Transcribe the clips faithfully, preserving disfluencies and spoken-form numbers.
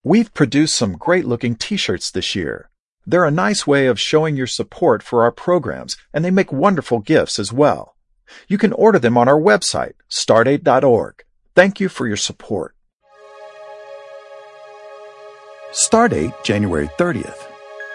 We've produced some great-looking t-shirts this year. They're a nice way of showing your support for our programs, and they make wonderful gifts as well. You can order them on our website, stardate dot org. Thank you for your support. Stardate, January thirtieth.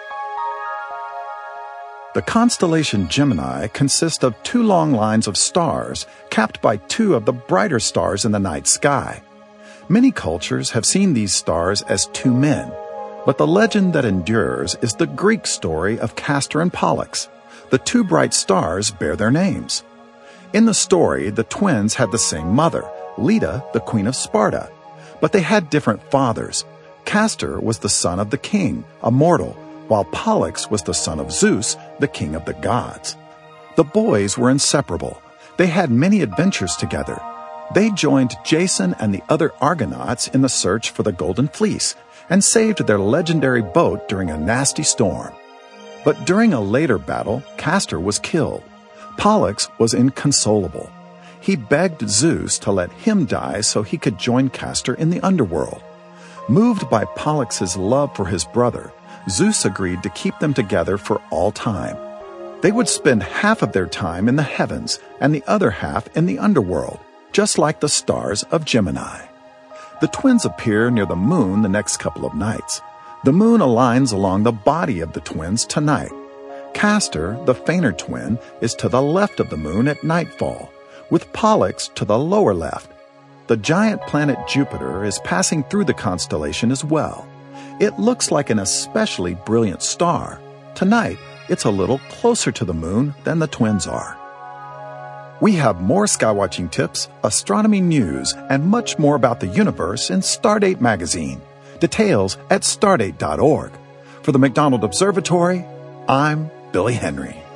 The constellation Gemini consists of two long lines of stars capped by two of the brighter stars in the night sky. Many cultures have seen these stars as two men, but the legend that endures is the Greek story of Castor and Pollux. The two bright stars bear their names. In the story, the twins had the same mother, Leda, the queen of Sparta, but they had different fathers. Castor was the son of the king, a mortal, while Pollux was the son of Zeus, the king of the gods. The boys were inseparable. They had many adventures together. They joined Jason and the other Argonauts in the search for the Golden Fleece and saved their legendary boat during a nasty storm. But during a later battle, Castor was killed. Pollux was inconsolable. He begged Zeus to let him die so he could join Castor in the underworld. Moved by Pollux's love for his brother, Zeus agreed to keep them together for all time. They would spend half of their time in the heavens and the other half in the underworld, just like the stars of Gemini. The twins appear near the moon the next couple of nights. The moon aligns along the body of the twins tonight. Castor, the fainter twin, is to the left of the moon at nightfall, with Pollux to the lower left. The giant planet Jupiter is passing through the constellation as well. It looks like an especially brilliant star. Tonight, it's a little closer to the moon than the twins are. We have more skywatching tips, astronomy news, and much more about the universe in Stardate magazine. Details at stardate dot org. For the McDonald Observatory, I'm Billy Henry.